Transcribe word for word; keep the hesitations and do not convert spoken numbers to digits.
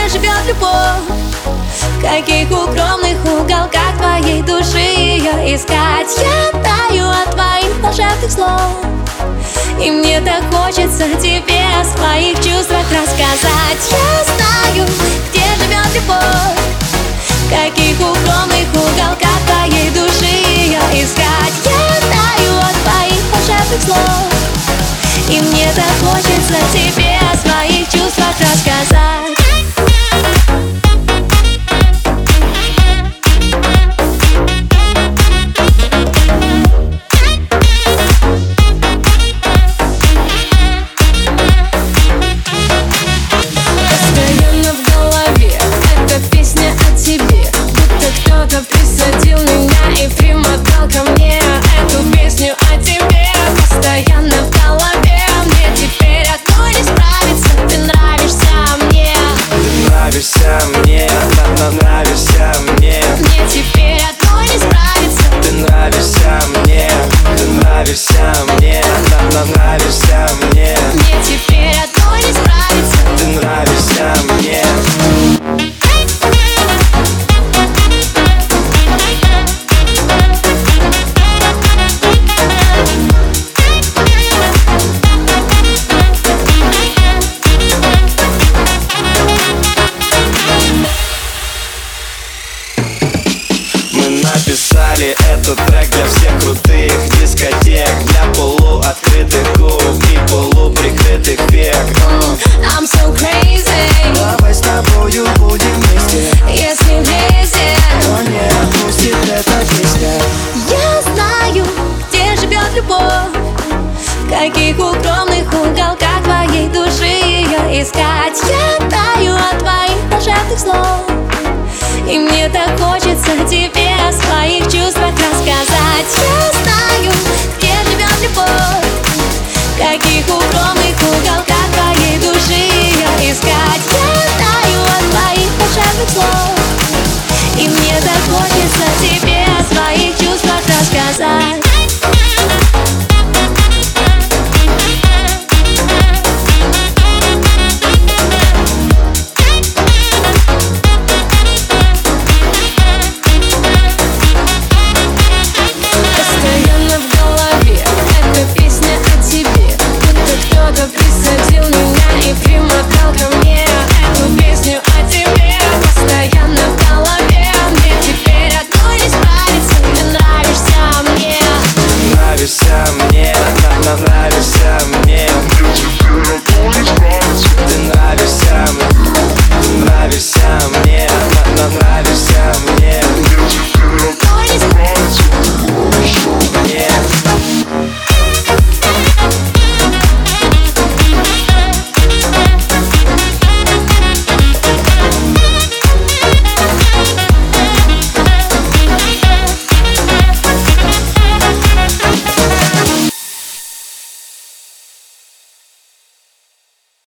где живет любовь? В каких укромных уголках твоей души ее искать? Я таю от твоих волшебных слов, и мне так хочется тебе о своих чувствах рассказать. Я знаю, где живет любовь, в каких укромных уголках твоей души ее искать. Я таю от твоих волшебных слов, и мне так хочется тебе о своих чувствах рассказать. Постоянно в голове эта песня о тебе, будто кто-то присадил меня и примотал ко мне эту песню о тебе. Постоянно в голове, мне теперь одной не справиться. Ты нравишься мне, ты нравишься мне, на нравишься мне. Мне теперь одной не справиться. Ты нравишься мне, ты нравишься мне, на нравишься мне. Мне теперь одной не справиться. Ты нравишься мне. Написали этот трек для всех крутых дискотек, для полуоткрытых губ и полуприкрытых век. uh. I'm so crazy. Давай с тобою будем вместе, если вместе, то не отпустит эта песня. Я знаю, где живет любовь, в каких укромных уголках твоей души ее искать. Я таю от твоих волшебных слов, и мне так хочется тебе о своих чувствах рассказать. Я знаю, где живет любовь, в каких укромных уголках твоей души ее искать. Я таю от твоих волшебных слов, и мне так хочется